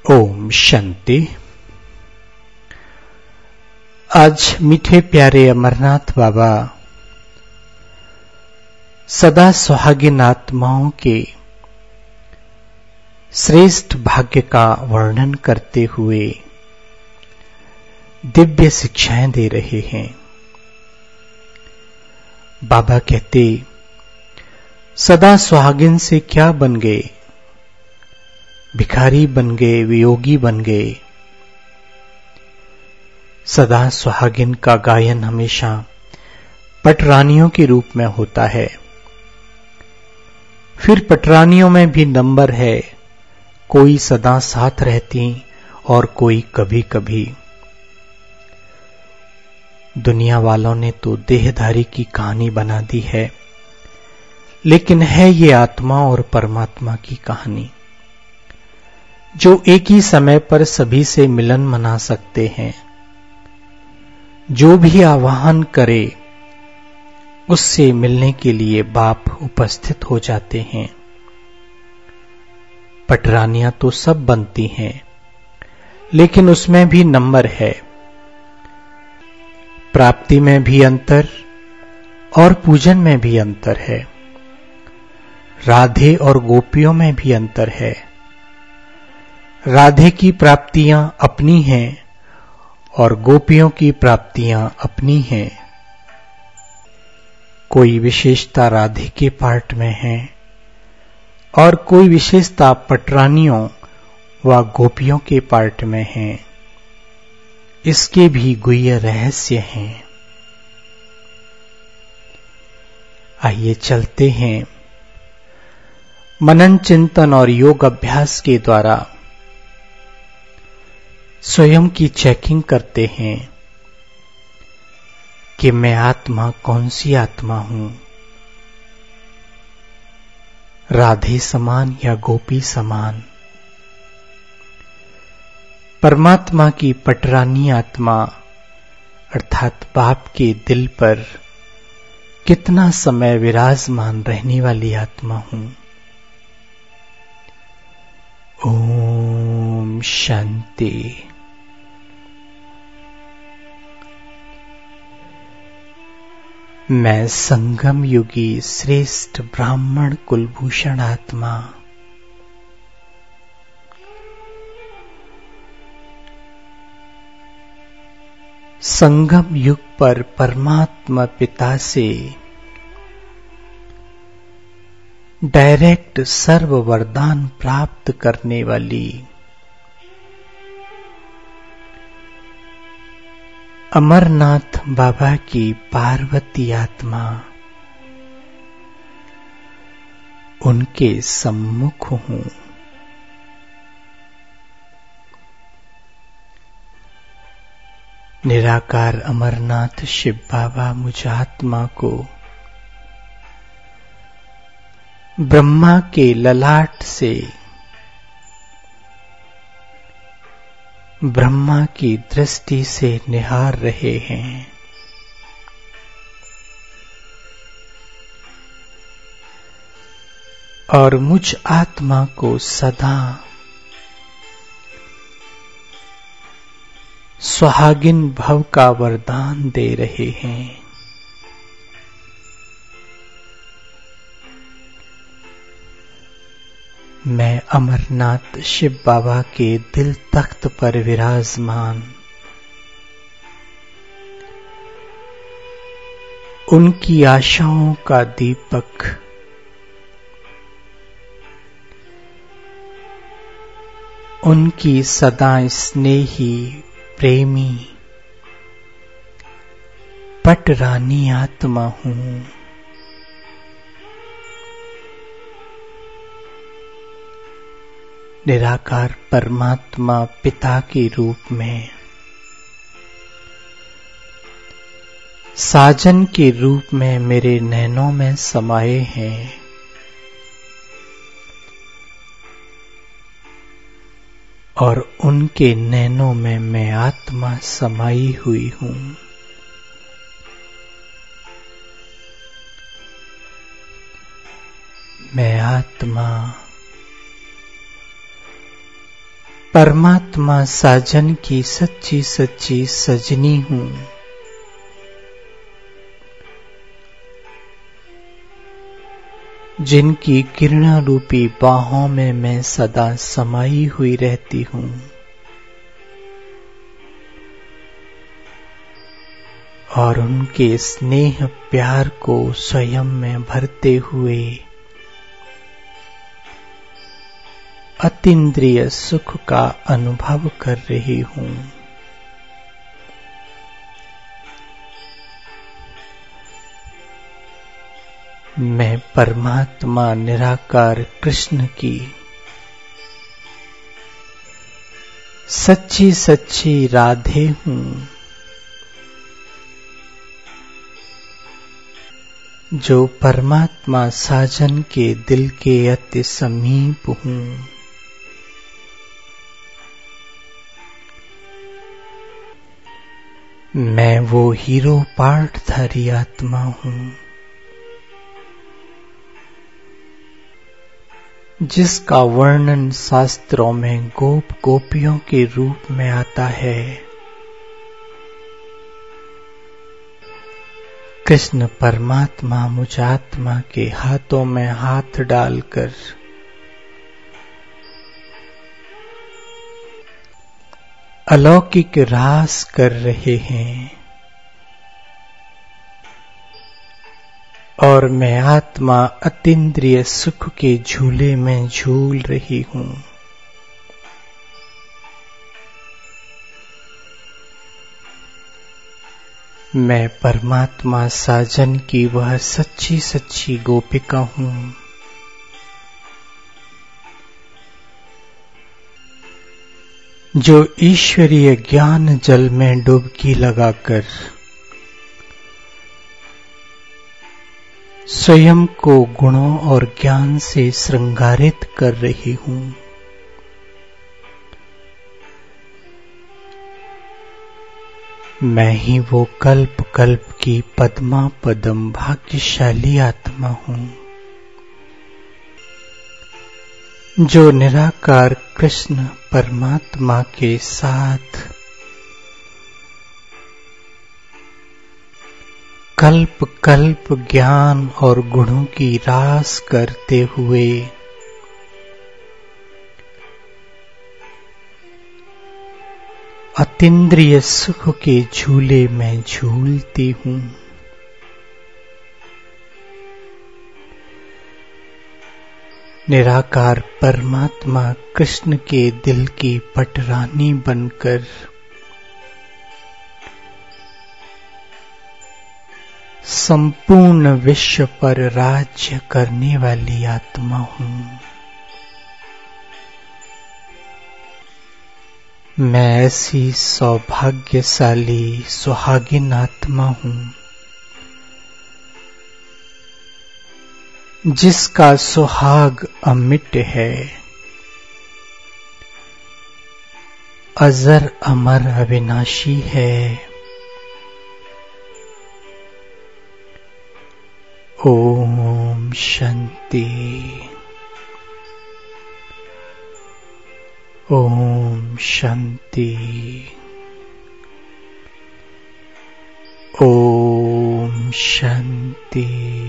ओम शांति। आज मीठे प्यारे अमरनाथ बाबा सदा सुहागिन आत्माओं के श्रेष्ठ भाग्य का वर्णन करते हुए दिव्य शिक्षाएं दे रहे हैं। बाबा कहते, सदा सुहागिन से क्या बन गए, भिखारी बन गए, वियोगी बन गए। सदा सुहागिन का गायन हमेशा पटरानियों के रूप में होता है। फिर पटरानियों में भी नंबर है, कोई सदा साथ रहती और कोई कभी कभी। दुनिया वालों ने तो देहधारी की कहानी बना दी है, लेकिन है ये आत्मा और परमात्मा की कहानी, जो एक ही समय पर सभी से मिलन मना सकते हैं। जो भी आह्वान करे उससे मिलने के लिए बाप उपस्थित हो जाते हैं। पटरानियां तो सब बनती हैं, लेकिन उसमें भी नंबर है। प्राप्ति में भी अंतर और पूजन में भी अंतर है। राधे और गोपियों में भी अंतर है। राधे की प्राप्तियां अपनी हैं और गोपियों की प्राप्तियां अपनी हैं। कोई विशेषता राधे के पार्ट में है और कोई विशेषता पटरानियों व गोपियों के पार्ट में है। इसके भी गुह्य रहस्य हैं। आइए चलते हैं, मनन चिंतन और योग अभ्यास के द्वारा स्वयं की चेकिंग करते हैं कि मैं आत्मा कौन सी आत्मा हूं, राधे समान या गोपी समान। परमात्मा की पटरानी आत्मा अर्थात बाप के दिल पर कितना समय विराजमान रहने वाली आत्मा हूं। ओम शांति। मैं संगम युगी श्रेष्ठ ब्राह्मण कुलभूषण आत्मा संगम युग पर परमात्मा पिता से डायरेक्ट सर्व वरदान प्राप्त करने वाली अमरनाथ बाबा की पार्वती आत्मा उनके सम्मुख हूं। निराकार अमरनाथ शिव बाबा मुझ आत्मा को ब्रह्मा के ललाट से ब्रह्मा की दृष्टि से निहार रहे हैं। और मुझ आत्मा को सदा सुहागिन भव का वरदान दे रहे हैं। मैं अमरनाथ शिव बाबा के दिल तख्त पर विराजमान उनकी आशाओं का दीपक उनकी सदा स्नेही प्रेमी पटरानी आत्मा हूं। निराकार परमात्मा पिता के रूप में साजन के रूप में मेरे नैनों में समाये हैं। और उनके नैनों में मैं आत्मा समाई हुई हूं। मैं आत्मा परमात्मा साजन की सच्ची सच्ची सजनी हूँ। जिनकी किरणा रूपी बाहों में मैं सदा समाई हुई रहती हूँ। और उनके स्नेह प्यार को स्वयं में भरते हुए अतीन्द्रिय सुख का अनुभव कर रही हूँ। मैं परमात्मा निराकार कृष्ण की सच्ची सच्ची राधे हूँ, जो परमात्मा साजन के दिल के अति समीप हूँ। मैं वो हीरो पाठधारी आत्मा हूँ, जिसका वर्णन शास्त्रों में गोप गोपियों के रूप में आता है। कृष्ण परमात्मा मुझ आत्मा के हाथों में हाथ डालकर अलौकिक रास कर रहे हैं और मैं आत्मा अतीन्द्रिय सुख के झूले में झूल रही हूँ। मैं परमात्मा साजन की वह सच्ची सच्ची गोपिका हूँ, जो ईश्वरीय ज्ञान जल में डुबकी लगाकर स्वयं को गुणों और ज्ञान से श्रृंगारित कर रही हूँ। मैं ही वो कल्प कल्प की पद्मा पदम भाग्यशाली आत्मा हूँ, जो निराकार कृष्ण परमात्मा के साथ कल्प कल्प ज्ञान और गुणों की रास करते हुए अतीन्द्रिय सुख के झूले में झूलती हूँ। निराकार परमात्मा कृष्ण के दिल की पटरानी बनकर संपूर्ण विश्व पर राज्य करने वाली आत्मा हूँ। मैं ऐसी सौभाग्यशाली सुहागिन आत्मा हूँ, जिसका सुहाग अमिट है, अजर अमर अविनाशी है। ओम शांति। ओम शांति। ओम शांति।